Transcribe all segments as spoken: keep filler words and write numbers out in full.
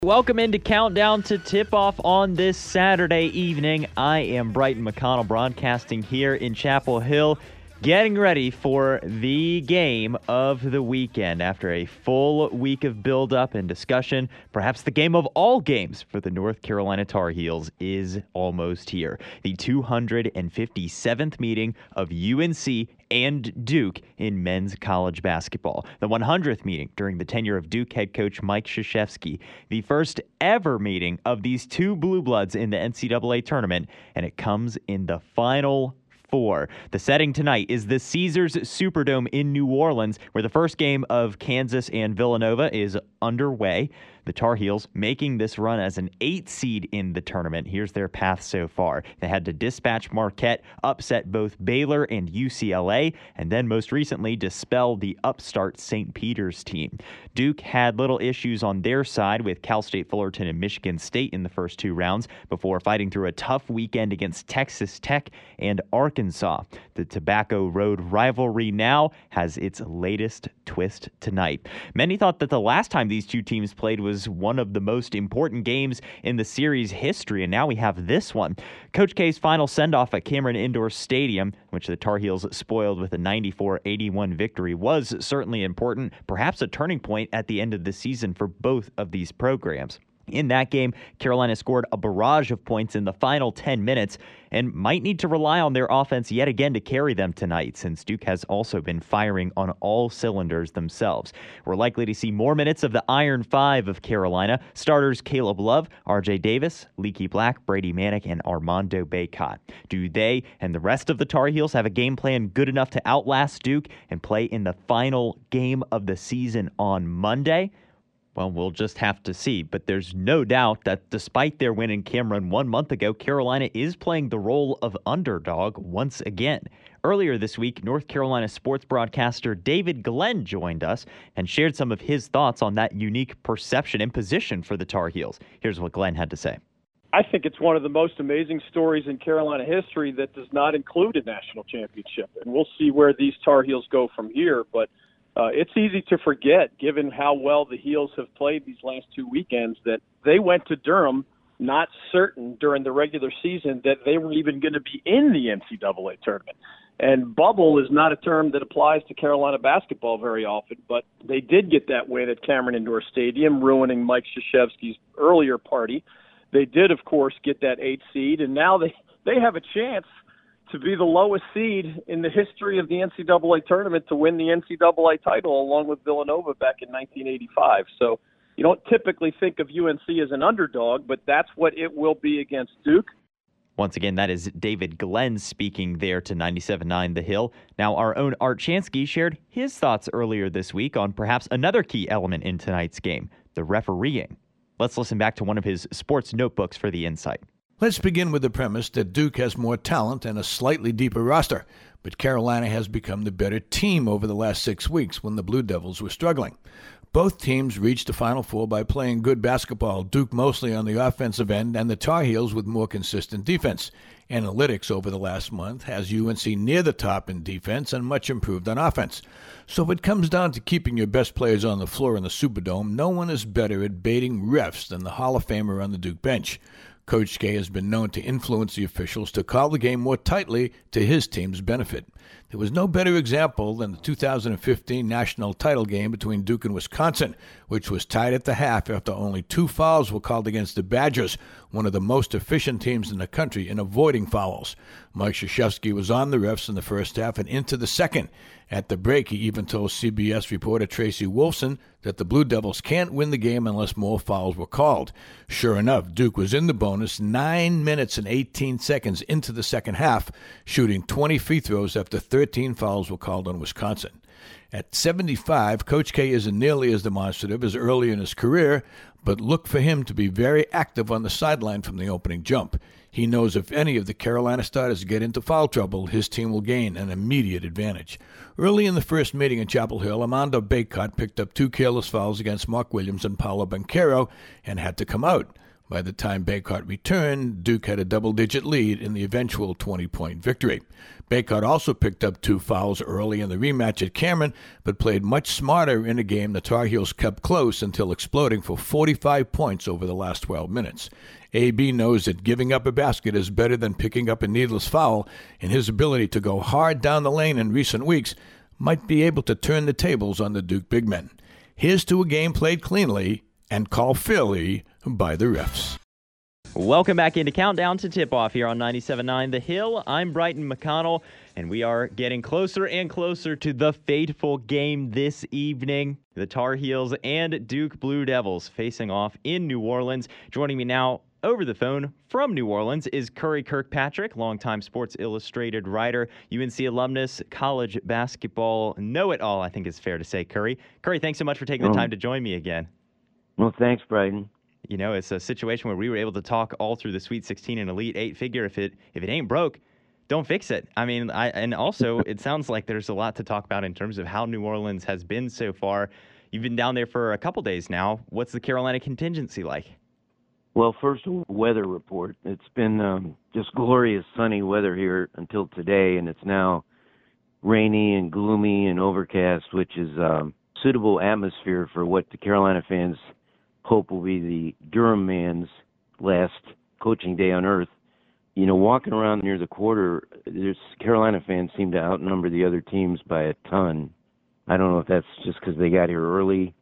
Welcome into Countdown to Tip-Off on this Saturday evening. I am Brighton McConnell broadcasting here in Chapel Hill, getting ready for the game of the weekend. After a full week of build-up and discussion, perhaps the game of all games for the North Carolina Tar Heels is almost here. The two hundred fifty-seventh meeting of U N C and Duke in men's college basketball. The one hundredth meeting during the tenure of Duke head coach Mike Krzyzewski. The first ever meeting of these two Blue Bloods in the N C double A tournament, and it comes in the Final Four. The setting tonight is the Caesars Superdome in New Orleans, where the first game of Kansas and Villanova is underway. The Tar Heels making this run as an eight seed in the tournament. Here's their path so far. They had to dispatch Marquette, upset both Baylor and U C L A, and then most recently dispel the upstart Saint Peter's team. Duke had little issues on their side with Cal State Fullerton and Michigan State in the first two rounds before fighting through a tough weekend against Texas Tech and Arkansas. The Tobacco Road rivalry now has its latest twist tonight. Many thought that the last time these two teams played was was one of the most important games in the series history, and now we have this one. Coach K's final send-off at Cameron Indoor Stadium, which the Tar Heels spoiled with a ninety-four eighty-one victory, was certainly important, perhaps a turning point at the end of the season for both of these programs. In that game, Carolina scored a barrage of points in the final ten minutes and might need to rely on their offense yet again to carry them tonight, since Duke has also been firing on all cylinders themselves. We're likely to see more minutes of the Iron Five of Carolina. Starters Caleb Love, R J Davis, Leaky Black, Brady Manick, and Armando Bacot. Do they and the rest of the Tar Heels have a game plan good enough to outlast Duke and play in the final game of the season on Monday? Well, we'll just have to see, but there's no doubt that despite their win in Cameron one month ago, Carolina is playing the role of underdog once again. Earlier this week, North Carolina sports broadcaster David Glenn joined us and shared some of his thoughts on that unique perception and position for the Tar Heels. Here's what Glenn had to say. I think it's one of the most amazing stories in Carolina history that does not include a national championship, and we'll see where these Tar Heels go from here, but Uh, it's easy to forget, given how well the Heels have played these last two weekends, that they went to Durham not certain during the regular season that they were even going to be in the N C double A tournament. And bubble is not a term that applies to Carolina basketball very often, but they did get that win at Cameron Indoor Stadium, ruining Mike Krzyzewski's earlier party. They did, of course, get that eight seed, and now they, they have a chance to be the lowest seed in the history of the N C double A tournament to win the N C double A title along with Villanova back in nineteen eighty-five. So you don't typically think of U N C as an underdog, but that's what it will be against Duke. Once again, that is David Glenn speaking there to ninety-seven point nine The Hill. Now, our own Art Chansky shared his thoughts earlier this week on perhaps another key element in tonight's game, the refereeing. Let's listen back to one of his sports notebooks for the insight. Let's begin with the premise that Duke has more talent and a slightly deeper roster, but Carolina has become the better team over the last six weeks when the Blue Devils were struggling. Both teams reached the Final Four by playing good basketball, Duke mostly on the offensive end and the Tar Heels with more consistent defense. Analytics over the last month has U N C near the top in defense and much improved on offense. So if it comes down to keeping your best players on the floor in the Superdome, no one is better at baiting refs than the Hall of Famer on the Duke bench. Coach K has been known to influence the officials to call the game more tightly to his team's benefit. There was no better example than the two thousand fifteen national title game between Duke and Wisconsin, which was tied at the half after only two fouls were called against the Badgers, one of the most efficient teams in the country in avoiding fouls. Mike Krzyzewski was on the refs in the first half and into the second. At the break, he even told C B S reporter Tracy Wolfson that the Blue Devils can't win the game unless more fouls were called. Sure enough, Duke was in the bonus nine minutes and eighteen seconds into the second half, shooting twenty free throws after thirteen fouls were called on Wisconsin. At seventy-five, Coach K isn't nearly as demonstrative as early in his career, but look for him to be very active on the sideline from the opening jump. He knows if any of the Carolina starters get into foul trouble, his team will gain an immediate advantage. Early in the first meeting in Chapel Hill, Armando Bacot picked up two careless fouls against Mark Williams and Paolo Banchero and had to come out. By the time Bacot returned, Duke had a double-digit lead in the eventual twenty-point victory. Bacot also picked up two fouls early in the rematch at Cameron, but played much smarter in a game the Tar Heels kept close until exploding for forty-five points over the last twelve minutes. A B knows that giving up a basket is better than picking up a needless foul, and his ability to go hard down the lane in recent weeks might be able to turn the tables on the Duke big men. Here's to a game played cleanly and called fairly by the refs. Welcome back into Countdown to Tip-Off here on ninety-seven point nine The Hill. I'm Brighton McConnell, and we are getting closer and closer to the fateful game this evening. The Tar Heels and Duke Blue Devils facing off in New Orleans. Joining me now over the phone from New Orleans is Curry Kirkpatrick, longtime Sports Illustrated writer, U N C alumnus, college basketball know-it-all, I think is fair to say, Curry. Curry, thanks so much for taking the time to join me again. Well, thanks, Brighton. You know, it's a situation where we were able to talk all through the Sweet sixteen and Elite Eight. Figure if it if it ain't broke, don't fix it. I mean, I and also it sounds like there's a lot to talk about in terms of how New Orleans has been so far. You've been down there for a couple days now. What's the Carolina contingency like? Well, first, weather report. It's been um, just glorious sunny weather here until today, and it's now rainy and gloomy and overcast, which is um, suitable atmosphere for what the Carolina fans hope will be the Durham man's last coaching day on earth. You know, walking around near the quarter, there's Carolina fans seem to outnumber the other teams by a ton. I don't know if that's just because they got here early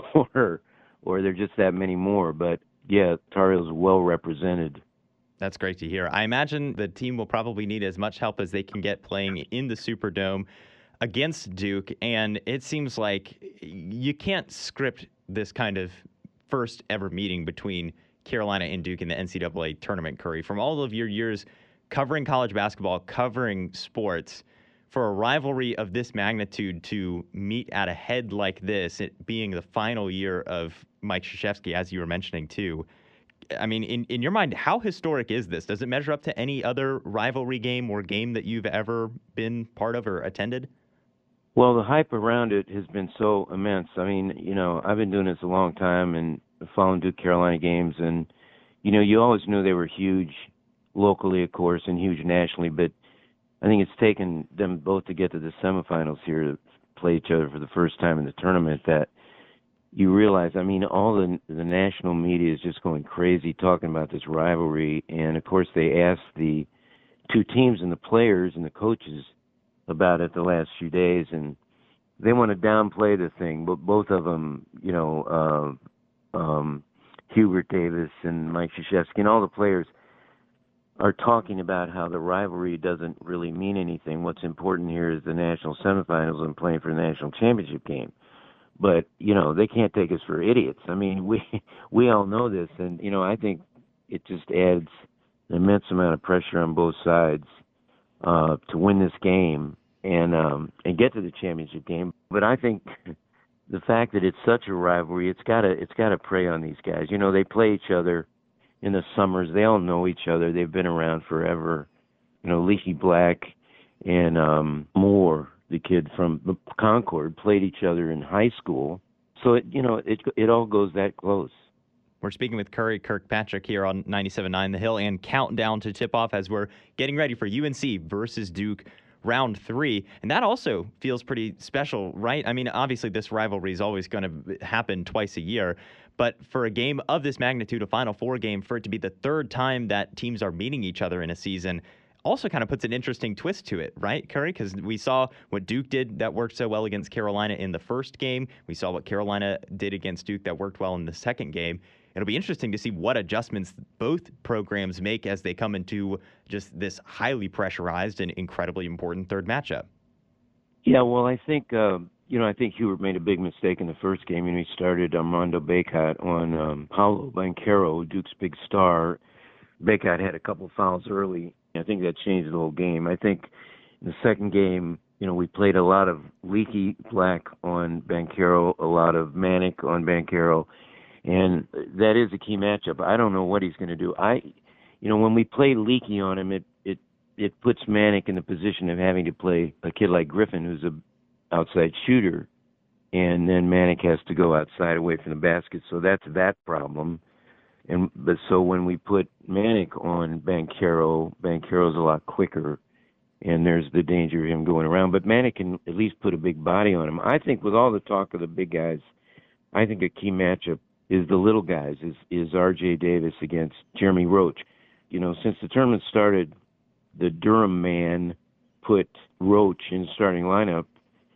or or they're just that many more, but yeah, Tar Heels well represented. That's great to hear. I imagine the team will probably need as much help as they can get playing in the Superdome against Duke, and it seems like you can't script this kind of first ever meeting between Carolina and Duke in the N C double A tournament, Curry. From all of your years covering college basketball, covering sports, for a rivalry of this magnitude to meet at a head like this, it being the final year of Mike Krzyzewski, as you were mentioning too, I mean, in, in your mind, how historic is this? Does it measure up to any other rivalry game or game that you've ever been part of or attended? Well, the hype around it has been so immense. I mean, you know, I've been doing this a long time and following Duke Carolina games, and, you know, you always knew they were huge locally, of course, and huge nationally, but I think it's taken them both to get to the semifinals here to play each other for the first time in the tournament that you realize, I mean, all the the national media is just going crazy talking about this rivalry, and, of course, they asked the two teams and the players and the coaches about it the last few days, and they want to downplay the thing, but both of them, you know, uh, um, Hubert Davis and Mike Krzyzewski and all the players are talking about how the rivalry doesn't really mean anything. What's important here is the national semifinals and playing for the national championship game. But, you know, they can't take us for idiots. I mean, we we all know this, and, you know, I think it just adds an immense amount of pressure on both sides uh, to win this game and um, and get to the championship game. But I think the fact that it's such a rivalry, it's gotta it's gotta prey on these guys. You know, they play each other in the summers. They all know each other. They've been around forever. You know, Leaky Black and um, Moore, the kid from Concord, played each other in high school. So, it, you know, it it all goes that close. We're speaking with Curry Kirkpatrick here on ninety-seven point nine The Hill and Countdown to Tip-Off as we're getting ready for U N C versus Duke round three. And that also feels pretty special, right? I mean, obviously this rivalry is always going to happen twice a year, but for a game of this magnitude, a Final Four game, for it to be the third time that teams are meeting each other in a season also kind of puts an interesting twist to it, right, Curry? Because we saw what Duke did that worked so well against Carolina in the first game. We saw what Carolina did against Duke that worked well in the second game. It'll be interesting to see what adjustments both programs make as they come into just this highly pressurized and incredibly important third matchup. Yeah, well, I think, uh, you know, I think Hubert made a big mistake in the first game. You know, he started Armando Bacot on um, Paolo Banchero, Duke's big star. Bacot had a couple fouls early. I think that changed the whole game. I think in the second game, you know, we played a lot of Leaky Black on Banchero, a lot of Manic on Banchero, and that is a key matchup. I don't know what he's going to do. I, you know, when we play Leaky on him, it it it puts Manic in the position of having to play a kid like Griffin, who's a outside shooter, and then Manic has to go outside away from the basket. So that's that problem. And but so when we put Manic on Banchero, Banchero's a lot quicker, and there's the danger of him going around. But Manic can at least put a big body on him. I think with all the talk of the big guys, I think a key matchup is the little guys, is, is R J Davis against Jeremy Roach. You know, since the tournament started, the Durham man put Roach in the starting lineup,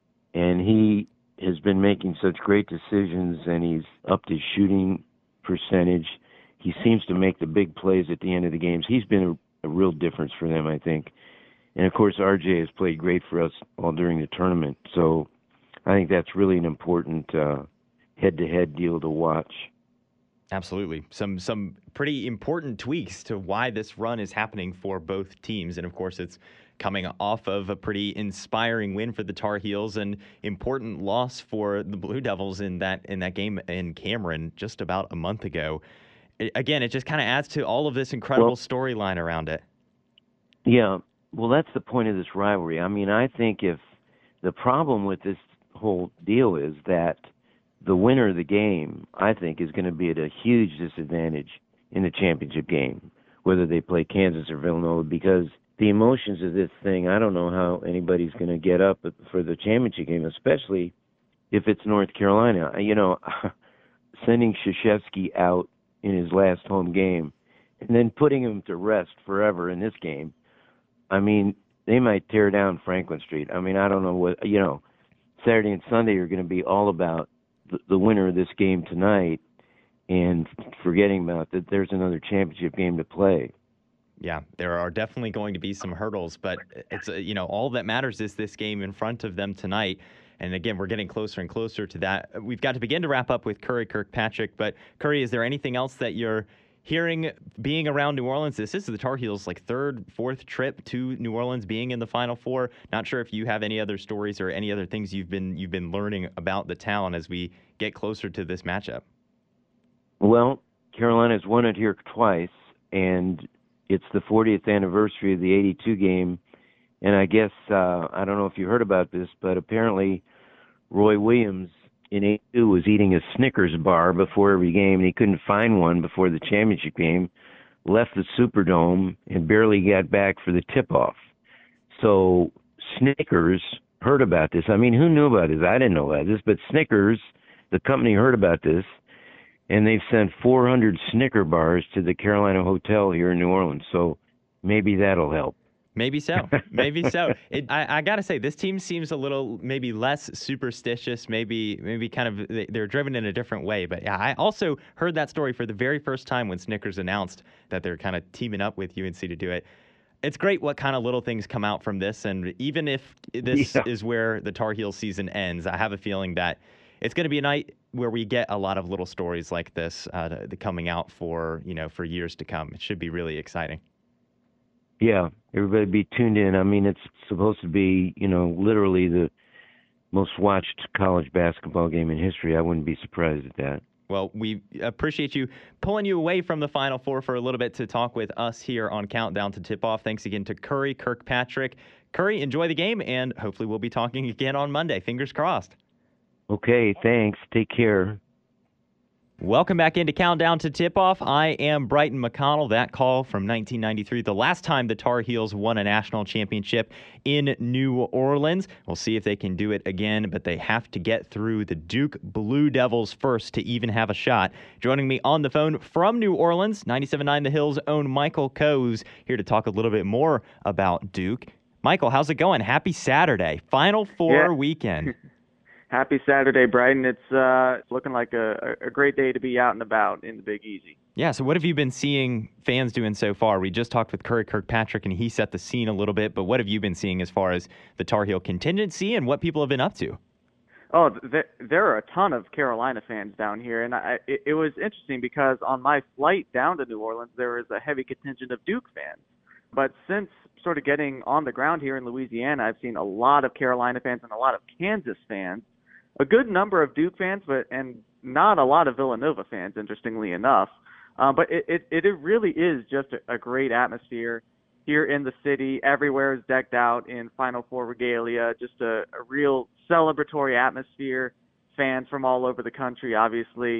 and he has been making such great decisions, and he's upped his shooting percentage. He seems to make the big plays at the end of the games. He's been a, a real difference for them, I think. And, of course, R J has played great for us all during the tournament. So I think that's really an important uh, head-to-head deal to watch. Absolutely. Some some pretty important tweaks to why this run is happening for both teams. And, of course, it's coming off of a pretty inspiring win for the Tar Heels and important loss for the Blue Devils in that in that game in Cameron just about a month ago. It, again, it just kind of adds to all of this incredible well, storyline around it. Yeah. Well, that's the point of this rivalry. I mean, I think if the problem with this whole deal is that the winner of the game, I think, is going to be at a huge disadvantage in the championship game, whether they play Kansas or Villanova, because the emotions of this thing, I don't know how anybody's going to get up for the championship game, especially if it's North Carolina. You know, sending Krzyzewski out in his last home game and then putting him to rest forever in this game, I mean, they might tear down Franklin Street. I mean, I don't know what, you know, Saturday and Sunday are going to be all about the, the winner of this game tonight and forgetting about that there's another championship game to play. Yeah, there are definitely going to be some hurdles, but it's, you know, all that matters is this game in front of them tonight. And again, we're getting closer and closer to that. We've got to begin to wrap up with Curry Kirkpatrick, but Curry, is there anything else that you're hearing being around New Orleans? This is the Tar Heels' like third, fourth trip to New Orleans, being in the Final Four. Not sure if you have any other stories or any other things you've been you've been learning about the town as we get closer to this matchup. Well, Carolina's won it here twice, and it's the fortieth anniversary of the eighty-two game. And I guess, uh, I don't know if you heard about this, but apparently Roy Williams in eighty-two was eating a Snickers bar before every game, and he couldn't find one before the championship game, left the Superdome, and barely got back for the tip-off. So Snickers heard about this. I mean, who knew about this? I didn't know about this, but Snickers, the company, heard about this, and they've sent four hundred Snicker bars to the Carolina Hotel here in New Orleans. So maybe that'll help. Maybe so. Maybe so. It, I, I got to say, this team seems a little maybe less superstitious, maybe maybe kind of they're driven in a different way. But yeah, I also heard that story for the very first time when Snickers announced that they're kind of teaming up with U N C to do it. It's great what kind of little things come out from this. And even if this yeah. is where the Tar Heels season ends, I have a feeling that it's going to be a night where we get a lot of little stories like this uh, coming out for, you know, for years to come. It should be really exciting. Yeah, everybody be tuned in. I mean, it's supposed to be, you know, literally the most watched college basketball game in history. I wouldn't be surprised at that. Well, we appreciate you pulling you away from the Final Four for a little bit to talk with us here on Countdown to Tip-Off. Thanks again to Curry Kirkpatrick. Curry, enjoy the game, and hopefully we'll be talking again on Monday. Fingers crossed. Okay, thanks. Take care. Welcome back into Countdown to Tip-Off. I am Brighton McConnell. That call from nineteen ninety-three, the last time the Tar Heels won a national championship in New Orleans. We'll see if they can do it again, but they have to get through the Duke Blue Devils first to even have a shot. Joining me on the phone from New Orleans, ninety-seven point nine The Hill's own Michael Coes, here to talk a little bit more about Duke. Michael, how's it going? Happy Saturday. Final Four yeah. weekend. Happy Saturday, Brighton. It's uh, it's looking like a, a great day to be out and about in the Big Easy. Yeah, so what have you been seeing fans doing so far? We just talked with Curry Kirkpatrick, and he set the scene a little bit, but what have you been seeing as far as the Tar Heel contingency and what people have been up to? Oh, th- there are a ton of Carolina fans down here, and I, it, it was interesting because on my flight down to New Orleans, there was a heavy contingent of Duke fans. But since sort of getting on the ground here in Louisiana, I've seen a lot of Carolina fans and a lot of Kansas fans. A good number of Duke fans, but and not a lot of Villanova fans, interestingly enough. Um, but it, it, it really is just a, a great atmosphere here in the city. Everywhere is decked out in Final Four regalia, just a, a real celebratory atmosphere. Fans from all over the country, obviously.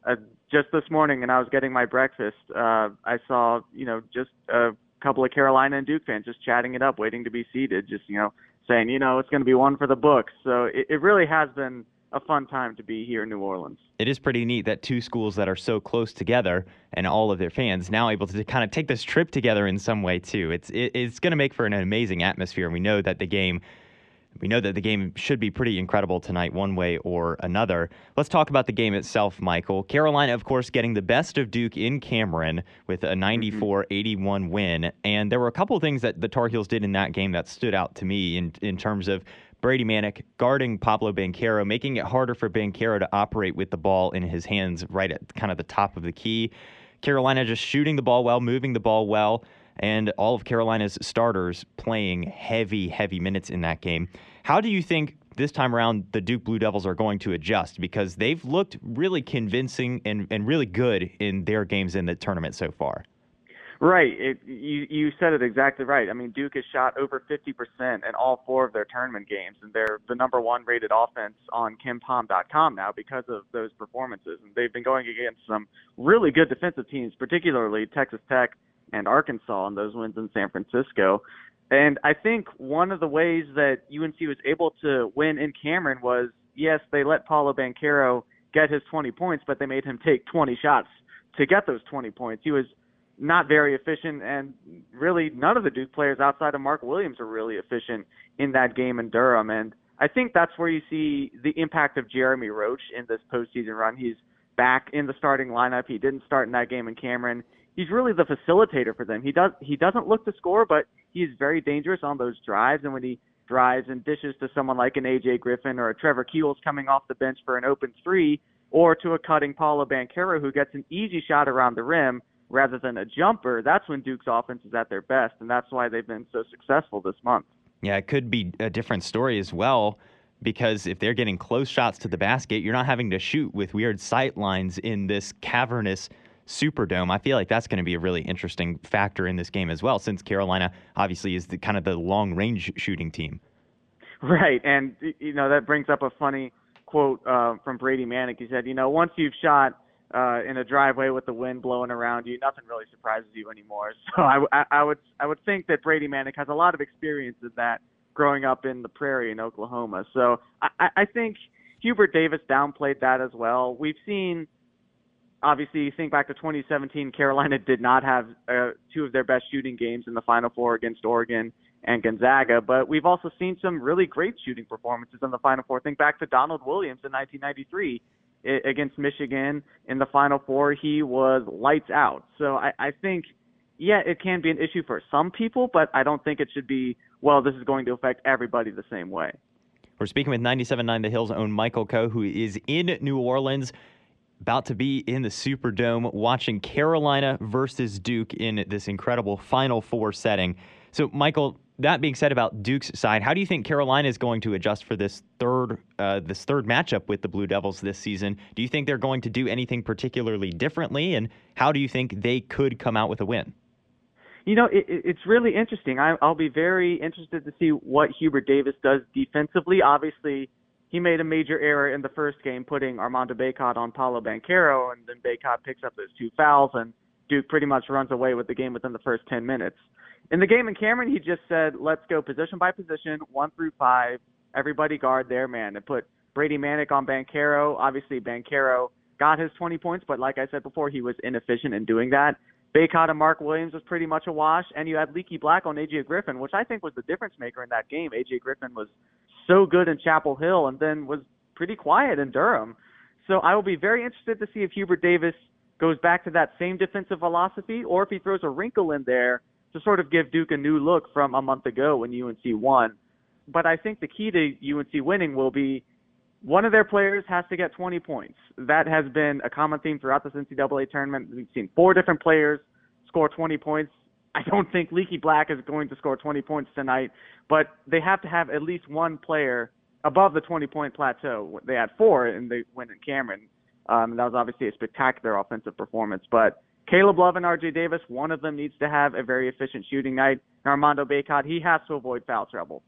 uh, just this morning, and I was getting my breakfast, uh, I saw, you know, just a couple of Carolina and Duke fans just chatting it up, waiting to be seated, just, you know, saying, you know, it's going to be one for the books. So it, it really has been a fun time to be here in New Orleans. It is pretty neat that two schools that are so close together and all of their fans now able to kind of take this trip together in some way too. It's it, it's going to make for an amazing atmosphere. And we know that the game we know that the game should be pretty incredible tonight, one way or another. Let's talk about the game itself, Michael. Carolina, of course, getting the best of Duke in Cameron with a ninety-four eighty-one win. And there were a couple of things that the Tar Heels did in that game that stood out to me in in terms of Brady Manek guarding Pablo Banchero, making it harder for Banchero to operate with the ball in his hands right at kind of the top of the key. Carolina just shooting the ball well, moving the ball well, and all of Carolina's starters playing heavy, heavy minutes in that game. How do you think this time around the Duke Blue Devils are going to adjust? Because they've looked really convincing and, and really good in their games in the tournament so far. Right. It, you you said it exactly right. I mean, Duke has shot over fifty percent in all four of their tournament games, and they're the number one rated offense on Kim Pom dot com now because of those performances. And they've been going against some really good defensive teams, particularly Texas Tech and Arkansas in those wins in San Francisco. And I think one of the ways that U N C was able to win in Cameron was, yes, they let Paulo Banchero get his twenty points, but they made him take twenty shots to get those twenty points. He was not very efficient, and really none of the Duke players outside of Mark Williams are really efficient in that game in Durham. And I think that's where you see the impact of Jeremy Roach in this postseason run. He's back in the starting lineup. He didn't start in that game in Cameron. He's really the facilitator for them. He does he doesn't look to score, but he's very dangerous on those drives. And when he drives and dishes to someone like an A J Griffin or a Trevor Keels coming off the bench for an open three, or to a cutting Paulo Banchero who gets an easy shot around the rim rather than a jumper, that's when Duke's offense is at their best, and that's why they've been so successful this month. Yeah, it could be a different story as well, because if they're getting close shots to the basket, you're not having to shoot with weird sight lines in this cavernous Superdome. I feel like that's going to be a really interesting factor in this game as well, since Carolina obviously is the kind of the long-range shooting team. Right, and you know that brings up a funny quote uh, from Brady Manek. He said, you know, once you've shot Uh, in a driveway with the wind blowing around you, nothing really surprises you anymore. So I, I, I would I would think that Brady Manek has a lot of experience in that, growing up in the prairie in Oklahoma. So I, I think Hubert Davis downplayed that as well. We've seen, obviously, you think back to twenty seventeen, Carolina did not have uh, two of their best shooting games in the Final Four against Oregon and Gonzaga, but we've also seen some really great shooting performances in the Final Four. Think back to Donald Williams in nineteen ninety-three. Against Michigan in the Final Four. He was lights out. So I, I think, yeah, it can be an issue for some people, but I don't think it should be, well, this is going to affect everybody the same way. We're speaking with ninety-seven point nine The Hill's own Michael Coe, who is in New Orleans, about to be in the Superdome, watching Carolina versus Duke in this incredible Final Four setting. So, Michael, that being said about Duke's side, how do you think Carolina is going to adjust for this third uh, this third matchup with the Blue Devils this season? Do you think they're going to do anything particularly differently, and how do you think they could come out with a win? You know, it, it's really interesting. I, I'll be very interested to see what Hubert Davis does defensively. Obviously, he made a major error in the first game, putting Armando Bacot on Paulo Banchero, and then Bacot picks up those two fouls, and Duke pretty much runs away with the game within the first ten minutes. In the game in Cameron, he just said, let's go position by position, one through five, everybody guard their man, and put Brady Manek on Banchero. Obviously, Banchero got his twenty points, but like I said before, he was inefficient in doing that. Bacot and Mark Williams was pretty much a wash, and you had Leaky Black on A J Griffin, which I think was the difference maker in that game. A J Griffin was so good in Chapel Hill and then was pretty quiet in Durham. So I will be very interested to see if Hubert Davis goes back to that same defensive philosophy, or if he throws a wrinkle in there to sort of give Duke a new look from a month ago when U N C won. But I think the key to U N C winning will be one of their players has to get twenty points. That has been a common theme throughout this N C double A tournament. We've seen four different players score twenty points. I don't think Leaky Black is going to score twenty points tonight, but they have to have at least one player above the twenty-point plateau. They had four in the win in Cameron. Um, that was obviously a spectacular offensive performance. But Caleb Love and R J Davis, one of them needs to have a very efficient shooting night. And Armando Bacot, he has to avoid foul trouble.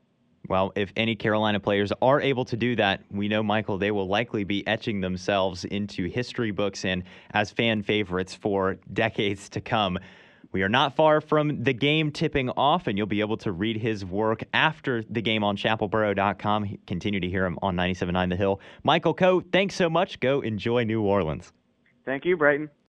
Well, if any Carolina players are able to do that, we know, Michael, they will likely be etching themselves into history books and as fan favorites for decades to come. We are not far from the game tipping off, and you'll be able to read his work after the game on chapel boro dot com. Continue to hear him on ninety-seven point nine The Hill. Michael Coe, thanks so much. Go enjoy New Orleans. Thank you, Brighton.